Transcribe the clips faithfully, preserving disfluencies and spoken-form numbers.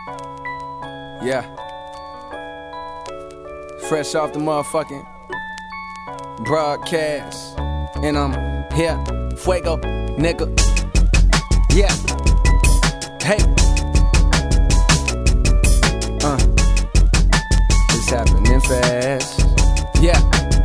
Yeah. Fresh off the motherfucking broadcast. And I'm here. Fuego, nigga. Yeah. Hey. Uh. It's happening fast. Yeah.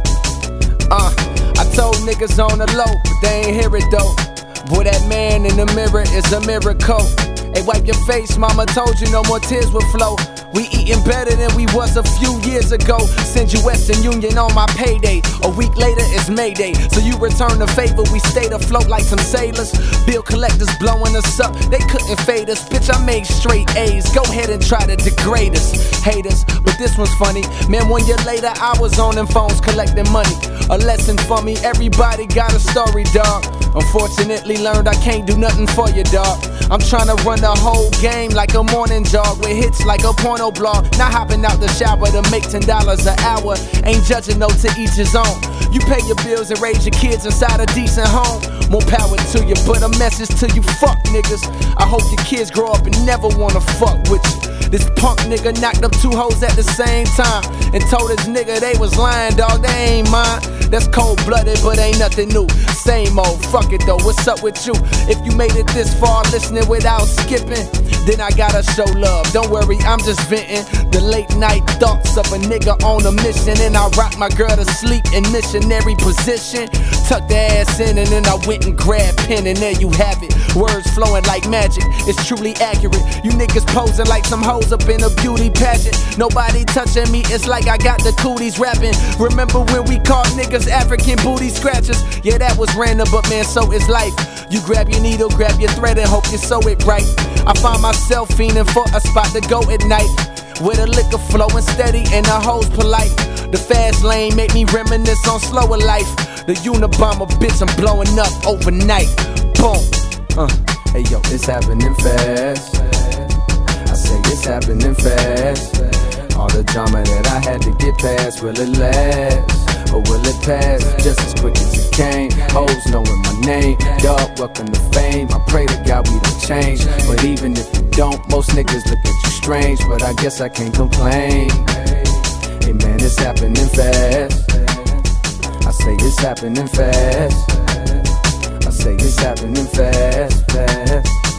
Uh. I told niggas on the low, but they ain't hear it though. Boy, that man in the mirror is a miracle. Hey, wipe your face, mama told you no more tears would flow. We eating better than we was a few years ago. Send you Western Union on my payday. A week later it's Mayday, so you return the favor. We stayed afloat like some sailors. Bill collectors blowing us up, they couldn't fade us. Bitch, I made straight A's. Go ahead and try to degrade us, haters. But this one's funny, man. One year later I was on them phones collecting money. A lesson for me, everybody got a story, dog. Unfortunately learned I can't do nothing for you, dog. I'm tryna run the whole game like a morning jog, with hits like a porno blog. Not hopping out the shower to make ten dollars an hour. Ain't judging, no, to each his own. You pay your bills and raise your kids inside a decent home. More power to you, but a message to you fuck niggas. I hope your kids grow up and never wanna fuck with you. This punk nigga knocked up two hoes at the same time and told his nigga they was lying, dog, they ain't mine. That's cold-blooded, but ain't nothing new. Same old, fuck it though, what's up with you? If you made it this far listening without skipping, then I gotta show love. Don't worry, I'm just venting the late night thoughts of a nigga on a mission. And I rock my girl to sleep in missionary position. Tucked the ass in and then I went and grabbed pen, and there you have it. Words flowing like magic, it's truly accurate. You niggas posing like some hoes up in a beauty pageant. Nobody touching me, it's like I got the cooties rapping. Remember when we called niggas African booty scratchers? Yeah, that was random, but man, so is life. You grab your needle, grab your thread, and hope you sew it right. I find myself fiending for a spot to go at night, with a liquor flowing steady and the hoes polite. The fast lane make me reminisce on slower life. The Unabomber bitch, I'm blowing up overnight. Boom. Uh, hey yo, it's happening fast. I say it's happening fast. All the drama that I had to get past, will it last? Or will it pass just as quick as it came? Hoes knowing my name, dog, welcome to fame. I pray to God we don't change, but even if you don't, most niggas look at you strange. But I guess I can't complain. Hey man, it's happening fast. I say it's happening fast. I say it's happening fast, fast.